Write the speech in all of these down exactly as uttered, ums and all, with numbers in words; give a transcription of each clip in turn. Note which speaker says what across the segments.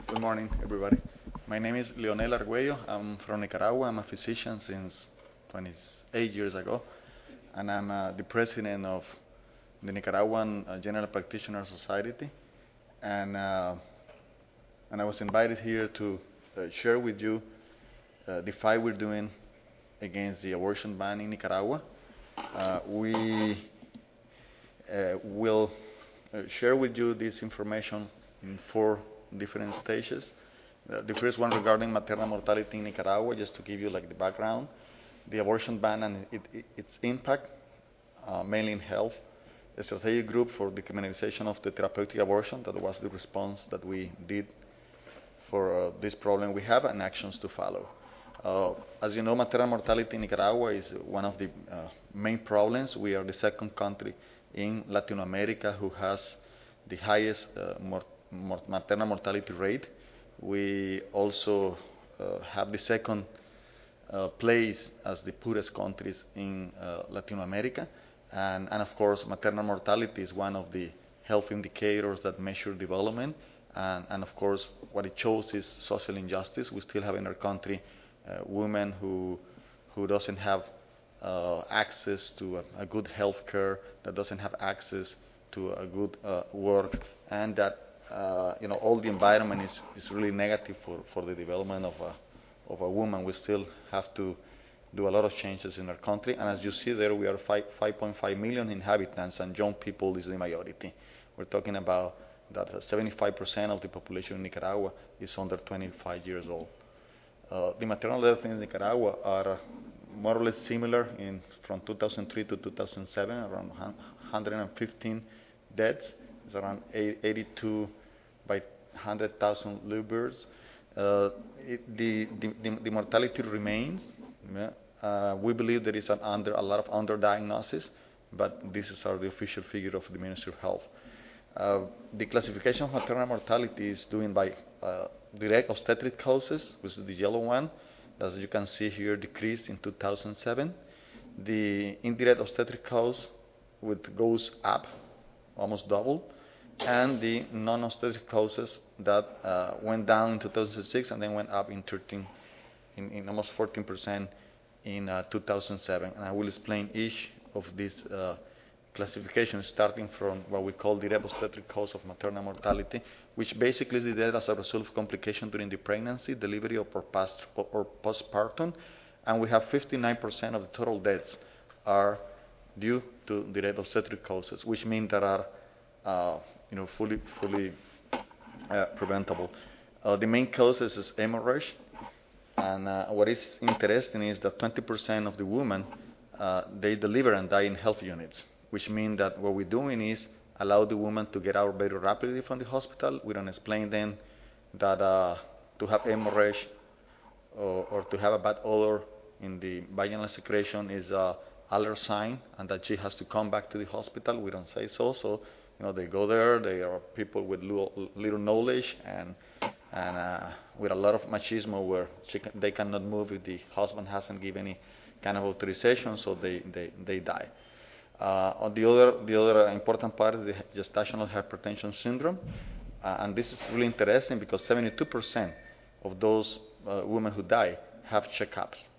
Speaker 1: Good morning, everybody. My name is Leonel Argüello. I'm from Nicaragua. I'm a physician since twenty-eight years ago, and I'm uh, the president of the Nicaraguan uh, General Practitioner Society. And uh, and I was invited here to uh, share with you uh, the fight we're doing against the abortion ban in Nicaragua. Uh, we uh, will uh, share with you this information in four different stages. Uh, the first one regarding maternal mortality in Nicaragua, just to give you like the background, the abortion ban and it, it, its impact, uh, mainly in health, a strategic group for the criminalization of the therapeutic abortion, that was the response that we did for uh, this problem we have, and actions to follow. Uh, as you know, maternal mortality in Nicaragua is one of the uh, main problems. We are the second country in Latin America who has the highest uh, mortality maternal mortality rate. We also uh, have the second uh, place as the poorest countries in uh, Latin America. And, and of course, maternal mortality is one of the health indicators that measure development. And, and of course, what it shows is social injustice. We still have in our country uh, women who, who doesn't have uh, access to a, a good health care, that doesn't have access to a good uh, work, and that Uh, you know, all the environment is, is really negative for, for the development of a, of a woman. We still have to do a lot of changes in our country. And as you see there, we are five point five million inhabitants, and young people is the majority. We're talking about that seventy-five percent of the population in Nicaragua is under twenty-five years old. Uh, the maternal deaths in Nicaragua are more or less similar in from two thousand three to two thousand seven, around one hundred fifteen deaths. It's around eighty-two by one hundred thousand live births. Uh, it, the, the, the, the mortality remains. Yeah. Uh, we believe there is an under, a lot of underdiagnosis, but this is our, the official figure of the Ministry of Health. Uh, the classification of maternal mortality is done by uh, direct obstetric causes, which is the yellow one. As you can see here, decreased in two thousand seven. The indirect obstetric cause which goes up, almost double, and the non-obstetric causes that uh, went down in two thousand six and then went up in thirteen, in, in almost fourteen percent in uh, two thousand seven. And I will explain each of these uh, classifications, starting from what we call the direct obstetric cause of maternal mortality, which basically is the death as a result of complication during the pregnancy, delivery, or, past, or postpartum. And we have fifty-nine percent of the total deaths are due to direct obstetric causes, which mean there are uh, you know, fully, fully uh, preventable. Uh, the main causes is hemorrhage, and uh, what is interesting is that twenty percent of the women, uh, they deliver and die in health units, which means that what we're doing is allow the woman to get out very rapidly from the hospital. We don't explain then that uh, to have hemorrhage or, or to have a bad odor in the vaginal secretion is a alert sign, and that she has to come back to the hospital. We don't say so. So, you know, they go there. They are people with little, little knowledge and and uh, with a lot of machismo, where she can, they cannot move if the husband hasn't given any kind of authorization. So they they, they die. Uh, on the other the other important part is the gestational hypertension syndrome, uh, and this is really interesting because seventy-two percent of those uh, women who die have checkups,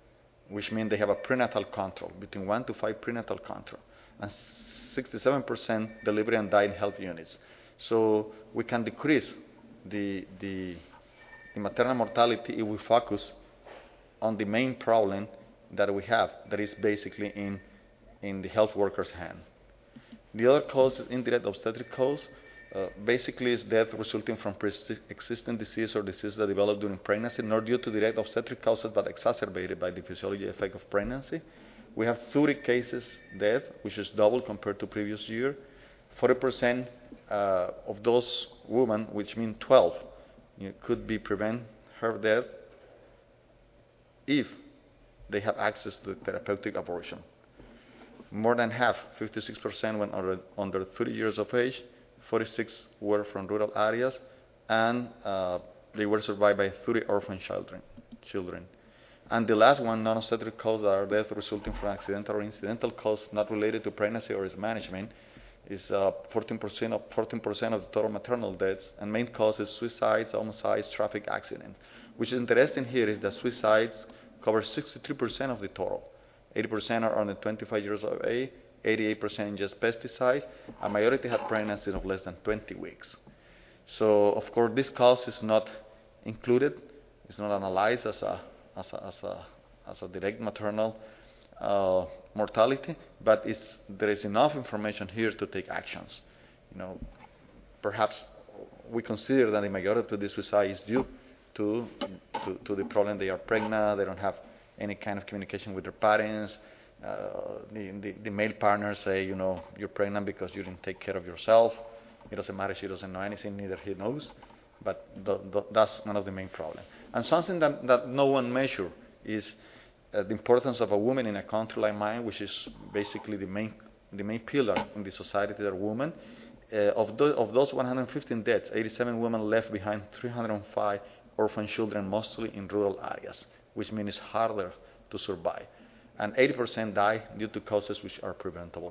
Speaker 1: which means they have a prenatal control, between one to five prenatal control, and sixty-seven percent delivery and die in health units. So we can decrease the, the, the maternal mortality if we focus on the main problem that we have, that is basically in, in the health worker's hand. The other cause is indirect obstetric cause. Uh, basically, is death resulting from pre-existing disease or disease that developed during pregnancy, not due to direct obstetric causes, but exacerbated by the physiology effect of pregnancy. We have thirty cases death, which is double compared to previous year. forty percent uh, of those women, which mean twelve, you know, could be prevent her death if they have access to therapeutic abortion. More than half, fifty-six percent, went under, under thirty years of age. forty-six were from rural areas, and uh, they were survived by thirty orphan children. children. And the last one, non-obstetric causes, are death resulting from accidental or incidental cause not related to pregnancy or its management, is uh, fourteen percent of fourteen percent of the total maternal deaths, and main cause is suicides, homicides, traffic accidents. Which is interesting here is that suicides cover sixty-three percent of the total. eighty percent are under twenty-five years of age, eighty-eight percent just pesticides, a majority had pregnancy of less than twenty weeks. So, of course, this cause is not included, it's not analyzed as a, as a, as a, as a direct maternal uh, mortality, but it's, there is enough information here to take actions. You know, perhaps we consider that the majority of the suicide is due to, to, to the problem they are pregnant, they don't have any kind of communication with their parents. Uh, the, the, the male partners say, you know, you're pregnant because you didn't take care of yourself. It doesn't matter, she doesn't know anything, neither he knows. But the, the, that's one of the main problems. And something that, that no one measures is uh, the importance of a woman in a country like mine, which is basically the main, the main pillar in the society, that are women. Uh, of, the, of those one hundred fifteen deaths, eighty-seven women left behind three hundred five orphan children, mostly in rural areas, which means it's harder to survive. And eighty percent die due to causes which are preventable.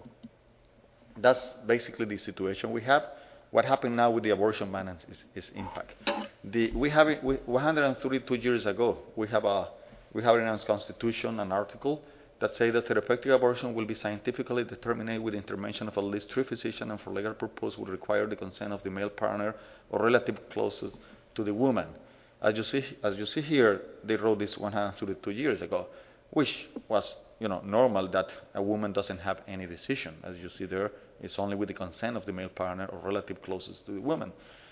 Speaker 1: That's basically the situation we have. What happened now with the abortion ban is, is impact. The, we have it, we, one hundred thirty-two years ago, we have a we have in our constitution an article that says that therapeutic abortion will be scientifically determined with the intervention of at least three physicians, and for legal purpose would require the consent of the male partner or relative closest to the woman. As you see, as you see here, they wrote this one hundred thirty-two years ago, which was, you know, normal that a woman doesn't have any decision. As you see there, it's only with the consent of the male partner or relative closest to the woman.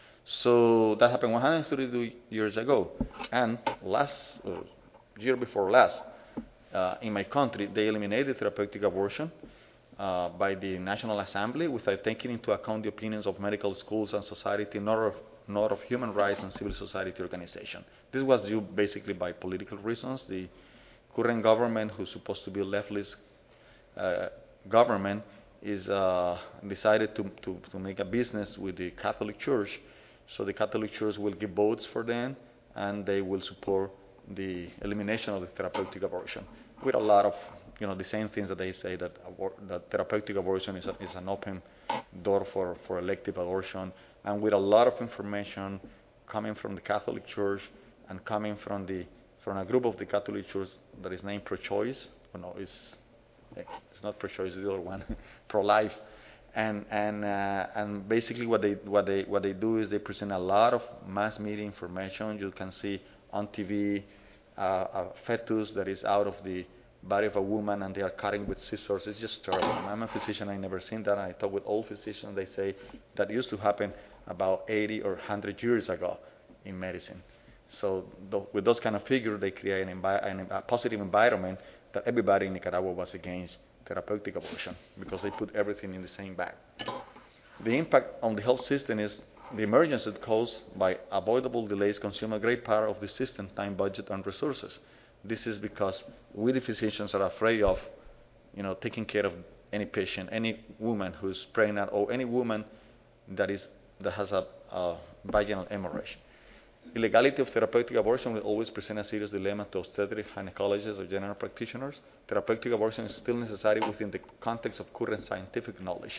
Speaker 1: So that happened one hundred thirty-two years ago. And last uh, year before last, uh, in my country, they eliminated therapeutic abortion uh, by the National Assembly without taking into account the opinions of medical schools and society, nor of, nor of human rights and civil society organizations. This was due basically by political reasons. The current government, who's supposed to be a leftist uh, government, is uh, decided to, to, to make a business with the Catholic Church. So the Catholic Church will give votes for them, and they will support the elimination of the therapeutic abortion, with a lot of, you know, the same things that they say, that, abor that therapeutic abortion is, a, is an open door for, for elective abortion, and with a lot of information coming from the Catholic Church and coming from the from a group of the Catholic Church that is named Pro-Choice. Oh, no, it's it's not Pro-Choice, it's the other one, Pro-Life. And and uh, and basically what they what they what they do is they present a lot of mass media information. You can see on T V uh, a fetus that is out of the body of a woman, and they are cutting with scissors. It's just terrible. I'm a physician. I never seen that. I talk with old physicians. They say that used to happen about eighty or one hundred years ago in medicine. So th with those kind of figures, they create an an, a positive environment that everybody in Nicaragua was against therapeutic abortion, because they put everything in the same bag. The impact on the health system is the emergency caused by avoidable delays consume a great part of the system, time, budget, and resources. This is because we, the physicians, are afraid of, you know, taking care of any patient, any woman who's pregnant, or any woman that is that has a, a vaginal hemorrhage. Illegality of therapeutic abortion will always present a serious dilemma to obstetric gynecologists or general practitioners. Therapeutic abortion is still necessary within the context of current scientific knowledge.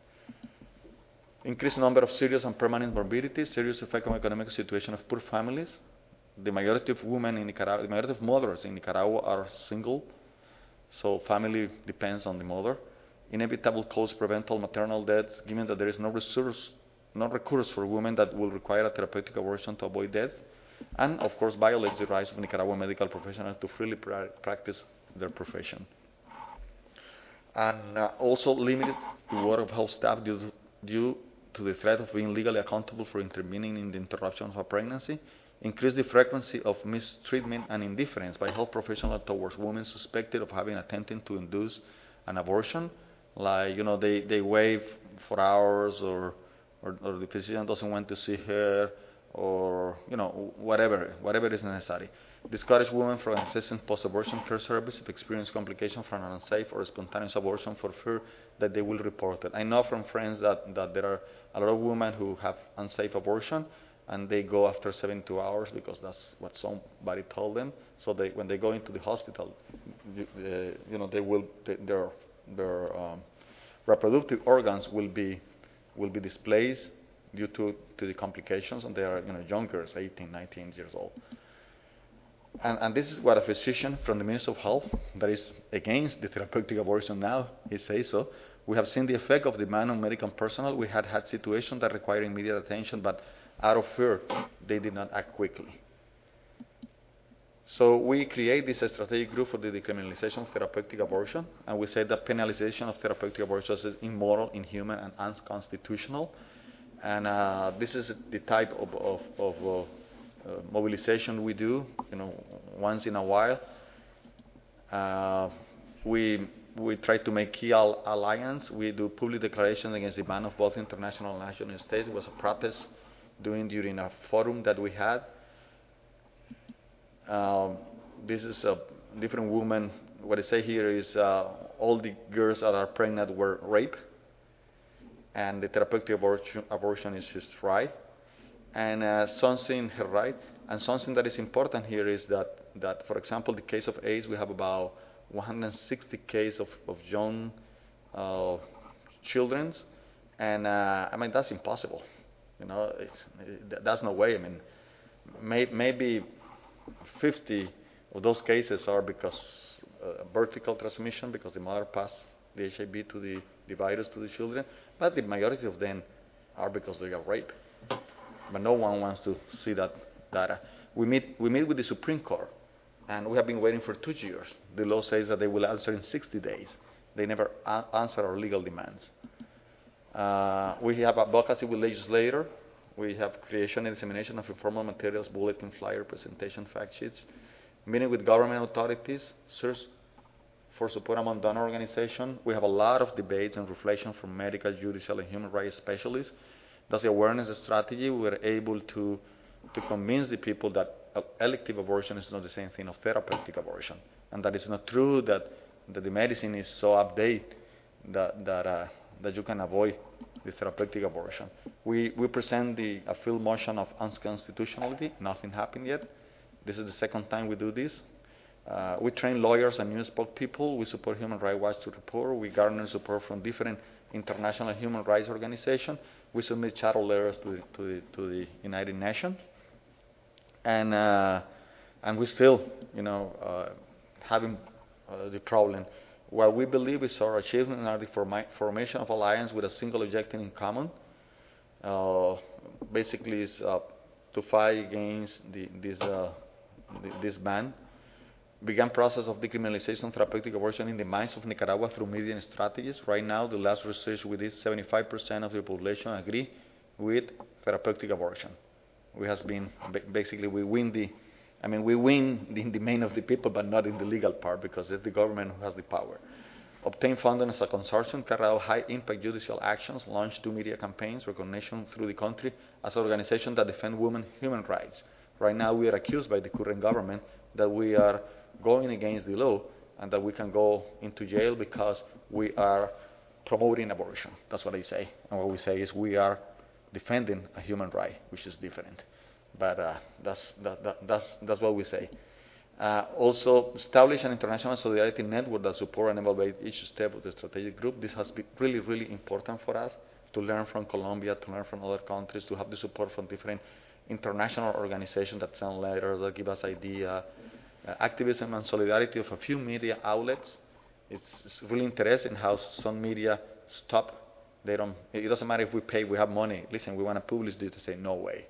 Speaker 1: Increased number of serious and permanent morbidities, serious effect on economic situation of poor families. The majority of women in Nicaragua, the majority of mothers in Nicaragua are single, so family depends on the mother. Inevitable cause preventable maternal deaths, given that there is no resource no recourse for women that will require a therapeutic abortion to avoid death, and of course violates the rights of Nicaraguan medical professionals to freely pra practice their profession. And uh, also limits the work of health staff due to, due to the threat of being legally accountable for intervening in the interruption of a pregnancy. Increase the frequency of mistreatment and indifference by health professionals towards women suspected of having attempted to induce an abortion. Like, you know, they, they wait for hours, or Or, or the physician doesn't want to see her, or, you know, whatever, whatever is necessary. Discourage women from accessing post-abortion care service if experience complications from an unsafe or spontaneous abortion for fear that they will report it. I know from friends that, that there are a lot of women who have unsafe abortion, and they go after seventy-two hours because that's what somebody told them. So they, when they go into the hospital, you, uh, you know, they will, they, their, their um, reproductive organs will be will be displaced due to, to the complications, and they are you know young girls, eighteen, nineteen years old. And, and this is what a physician from the Ministry of Health, that is against the therapeutic abortion now, he says so. We have seen the effect of demand on medical personnel. We had had situations that require immediate attention, but out of fear, they did not act quickly. So we create this strategic group for the decriminalization of therapeutic abortion, and we say that penalization of therapeutic abortion is immoral, inhuman, and unconstitutional. And uh, this is the type of, of, of uh, uh, mobilization we do, you know, once in a while. Uh, we we try to make key al- alliance. We do public declarations against the ban of both international and national states. It was a protest doing during a forum that we had. Um, this is a different woman. What I say here is uh, all the girls that are pregnant were raped, and the therapeutic abortion, abortion is his right, and uh, something her right, and something that is important here is that that, for example, the case of AIDS, we have about one hundred sixty cases of, of young uh, children, and uh, I mean that's impossible. You know, it's, it, that's no way. I mean, may, maybe fifty of those cases are because uh, vertical transmission, because the mother passed the H I V to the, the virus to the children, but the majority of them are because they got raped. But no one wants to see that data. We meet we meet with the Supreme Court, and we have been waiting for two years. The law says that they will answer in sixty days. They never a- answer our legal demands. Uh, we have advocacy with legislators. We have creation and dissemination of informal materials, bulletin, flyer, presentation, fact sheets, meeting with government authorities, search for support among donor organizations. We have a lot of debates and reflection from medical, judicial, and human rights specialists. That's the awareness strategy. We were able to, to convince the people that elective abortion is not the same thing of therapeutic abortion, and that it's not true that, that the medicine is so updated that, that, uh, that you can avoid the therapeutic abortion. We we present the a field motion of unconstitutionality. Nothing happened yet. This is the second time we do this. Uh, we train lawyers and news spokespeople. We support Human Rights Watch to report. We garner support from different international human rights organizations. We submit charter letters to the, to the, to the United Nations, and uh, and we still, you know, uh, having uh, the problem. What we believe is our achievement are the formi- formation of alliance with a single objective in common. Uh, basically, is uh, to fight against the, this uh, the, this ban. Began process of decriminalization of therapeutic abortion in the minds of Nicaragua through media strategies. Right now, the last research we did, seventy-five percent of the population agree with therapeutic abortion. We has been basically we win the. I mean, we win in the main of the people, but not in the legal part, because it's the government who has the power. Obtain funding as a consortium, carry out high-impact judicial actions, launch two media campaigns, recognition through the country as an organization that defend women's human rights. Right now, we are accused by the current government that we are going against the law and that we can go into jail because we are promoting abortion. That's what they say. And what we say is we are defending a human right, which is different. But uh, that's, that, that, that's, that's what we say. Uh, also, establish an international solidarity network that support and evaluate each step of the strategic group. This has been really, really important for us to learn from Colombia, to learn from other countries, to have the support from different international organizations that send letters, that give us ideas. Uh, activism and solidarity of a few media outlets. It's, it's really interesting how some media stop. They don't. It doesn't matter if we pay. We have money. Listen, we want to publish this. They say no way.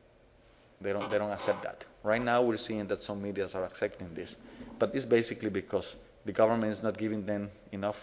Speaker 1: They don't. They don't accept that. Right now, we're seeing that some media are accepting this, but it's basically because the government is not giving them enough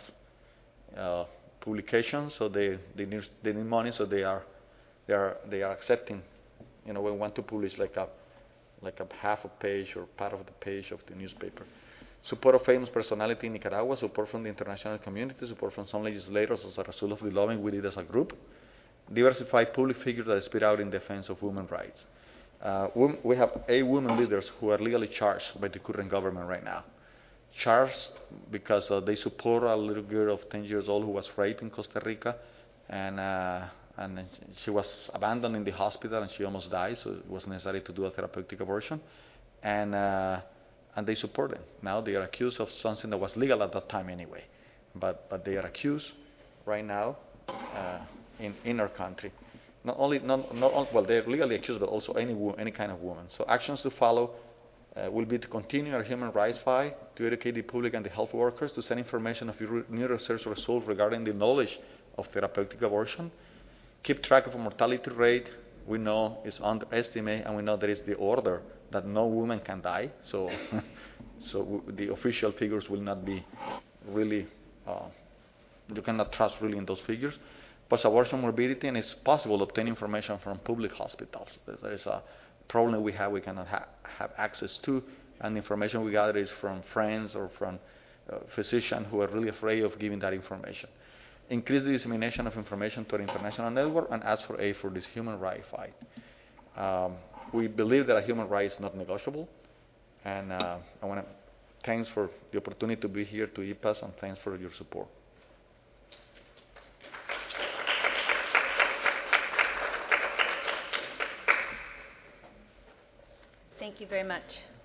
Speaker 1: uh, publications, so they they need, they need money, so they are they are they are accepting. You know, we want to publish like a like a half a page or part of the page of the newspaper. Support of famous personality in Nicaragua, support from the international community, support from some legislators as a result of the lobbying we did as a group. Diversify public figures that speak out in defense of women's rights. Uh, we have eight women leaders who are legally charged by the current government right now. Charged because uh, they support a little girl of ten years old who was raped in Costa Rica, and uh, and she was abandoned in the hospital and she almost died, so it was necessary to do a therapeutic abortion. And uh, and they support them. Now they are accused of something that was legal at that time anyway, but but they are accused, right now uh, in in our country. Not only not, not on, well, they're legally accused, but also any wo- any kind of woman. So actions to follow uh, will be to continue our human rights fight, to educate the public and the health workers, to send information of new research results regarding the knowledge of therapeutic abortion, keep track of a mortality rate we know is underestimated, and we know there is the order that no woman can die. So, so w- the official figures will not be really, uh, you cannot trust really in those figures. Post-abortion morbidity, and it's possible to obtain information from public hospitals. There is a problem we have we cannot ha- have access to, and the information we gather is from friends or from uh, physicians who are really afraid of giving that information. Increase the dissemination of information to our international network, and ask for aid for this human rights fight. Um, we believe that a human right is not negotiable, and uh, I want to thanks for the opportunity to be here to I P A S, and thanks for your support.
Speaker 2: Thank you very much.